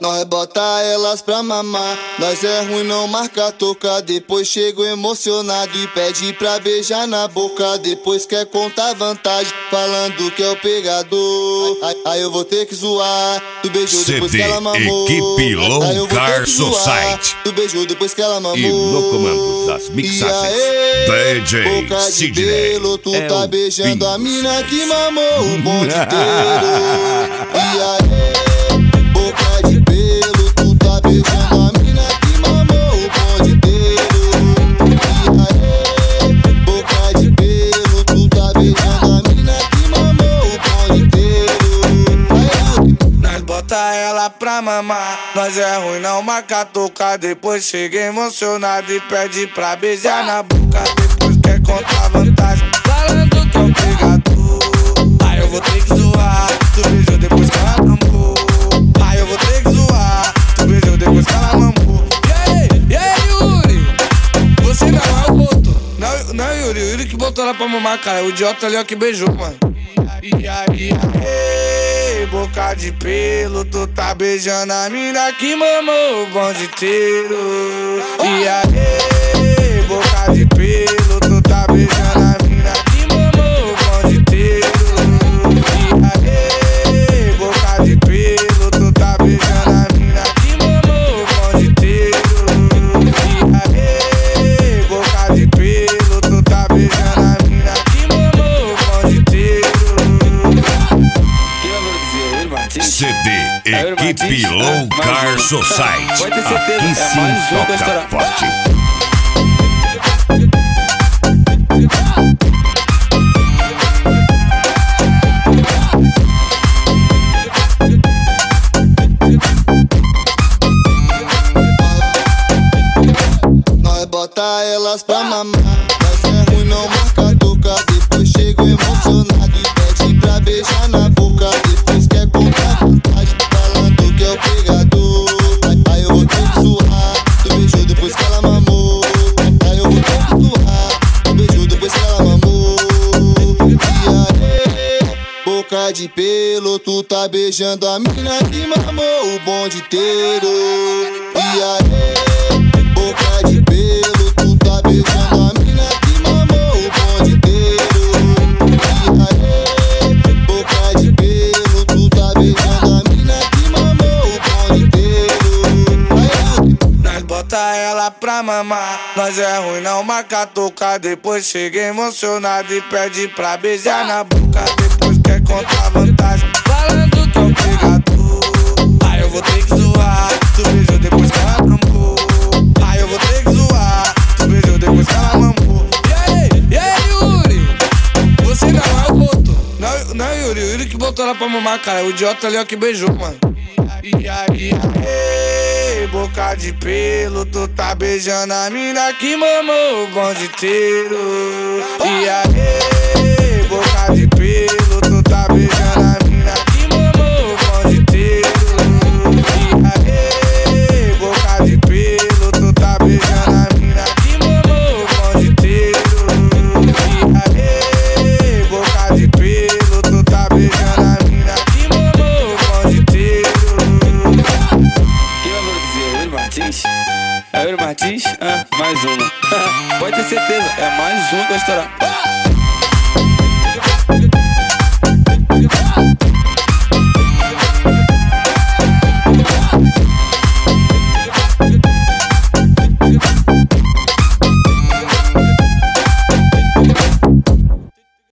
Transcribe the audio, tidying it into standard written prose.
Nós bota elas pra mamar. Nós é ruim, não marca toca. Depois chego emocionado e pede pra beijar na boca. Depois quer contar vantagem, falando que é o pegador. Aí eu vou ter que zoar. Tu beijou depois que ela mamou. Equipe Low Car Society. Tu beijou depois que ela mamou. E no comando das mixagens, DJ boca de Sidney. pelo, tu tá beijando a mina que mamou o bonde inteiro. E aí, boca de pelo, tu tá beijando a mina que mamou o bonde inteiro. E aí, boca de pelo, tu tá beijando a mina que mamou o bonde inteiro. Nós bota ela pra mamar. Nós é ruim, não marca toca. Depois chega emocionado e pede pra beijar na boca. Depois quer contar vantagem, falando que é um pegador. Aí eu vou ter que zoar. Tu beijou depois que ela mamou. Aí eu vou ter que zoar. Tu beijou depois que ela mamou. E aí, Yuri? Você não é o boto. Não, Yuri, o Yuri que botou ela pra mamar, cara. O idiota ali, ó, que beijou, mano. E aí, boca de pelo, tu tá beijando a mina que mamou o bonde inteiro. E aí, boca de pelo, tu tá beijando a mina que mamou o bonde inteiro. E aí, boca de pelo, tu tá beijando a mina que mamou o bonde inteiro. E aí, boca de pelo, tu tá beijando a mina que mamou o bonde inteiro. CD Equipe Low Car Society. Pode ter certeza, Aqui é mais sim um que toca vai estourar. forte. Nós bota elas pra mamar. Nós é ruim, não marca toca. Depois chego emocionado e pede pra beijar na boca. Depois quer contar vantagem, falando que é o pegador. Aí eu vou ter que zoar. Tu beijou depois que ela mamou. Aí eu vou ter que zoar. Tu beijou depois que ela mamou. E aí, boca de pelo, tu tá beijando a mina que mamou o bonde inteiro. E aí, boca de pelo, tu tá beijando a mina que mamou o bonde inteiro. E aí, boca de pelo, tu tá beijando a mina que mamou o bonde inteiro. Aí, Nós bota ela pra mamar. Nós é ruim, não marca toca. Depois chega emocionado e pede pra beijar na boca. Depois quer contar vantagem, falando que é um pegador. Aí eu vou ter que zoar. Tu beijou depois que ela mamou. Aí eu vou ter que zoar. Tu beijou depois que ela mamou. E aí, Yuri? Você não é o boto. Não, Yuri, o Yuri que botou ela pra mamar, cara. O idiota ali, ó, que beijou, mano. E aí, boca de pelo, tu tá beijando a mina que mamou o bonde inteiro. E aí, boca de pelo, tu tá beijando a mina que mamou o bonde inteiro. E aí, boca de pelo, tu tá beijando a mina que mamou o bonde inteiro. E aí, boca de pelo, tu tá beijando a mina que mamou o bonde inteiro. Quem vai dizer? Yuri Martins? É Yuri Martins? Mais uma. Pode ter certeza, é mais um que vai estourar.